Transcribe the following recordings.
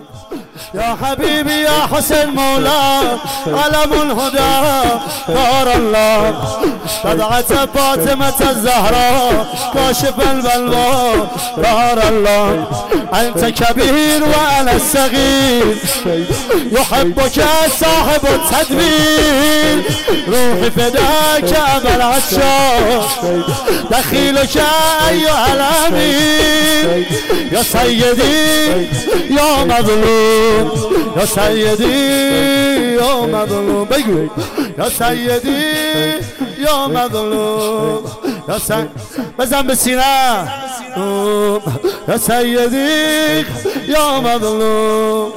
يا حبيبي يا حسين مولا علم الهدى دار الله بدعة فاطمة الزهراء كاشف البلوى دار الله أنت كبير وأنا الصغير يحبك صاحب التدبير روحي فداك أبا العشاق دخيلك أيها الأمير يا سيدي يا مظلوم يا سيدي يا مظلوم بقول يا سيدي يا مظلوم يا سيدي بزن بالسيناء يا سيدي يا مظلوم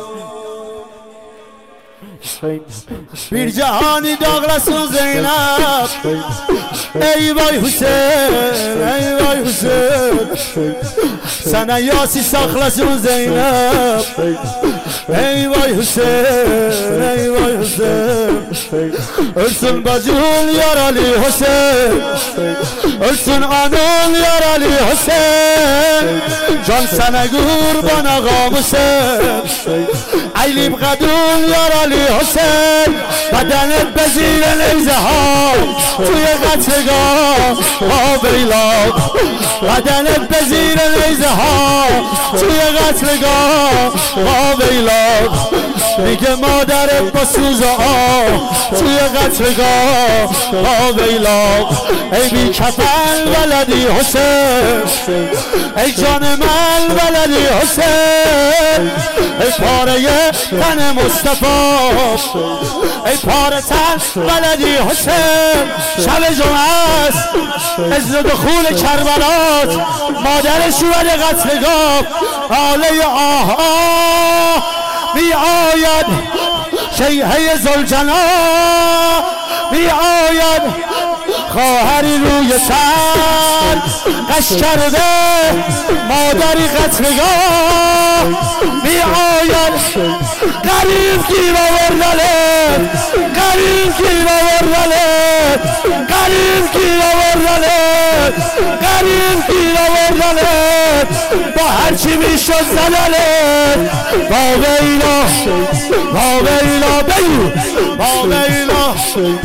bir cihani dağlasın Zeynep ey vay Hüseyin ey vay Hüseyin sana yasi saklasın Zeynep ey vay Hüseyin ey vay Hüseyin ölsün bacın yaralı Hüseyin ölsün anın yaralı Hüseyin can sana kurban ağam Hüseyin aylim kadın yaralı حسین بدنت بزیر نیزه ها توی قتلگاه آبیلا بدنت بزیر نیزه ها توی قتلگاه آبیلا میگه مادرت با سوز آه توی قتلگاه آبیلا ای بی کفن ولدی حسین ای جان من ولدی حسین ای پاره تن مصطفی ای پاره تن ولدی حسین شب جمعه است از دخول کربلات مادرش اومده قتلگاه آله آها می آید شیهه زلجنا می آید خواهری روی سر قش کرده مادری قتلگاه می آید قریب گیر آوردنت قریب گیر آوردنت قریب گیر آوردنت قریب گیر آوردنت با هرچی میشد زدنت با ویلا با ویلا بگو با ویلا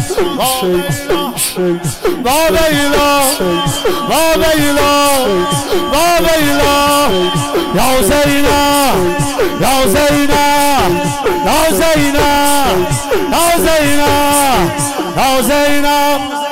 با ویلا با ویلا با ویلا یا زینب یا زینب یا زینب یا زینب یا زینب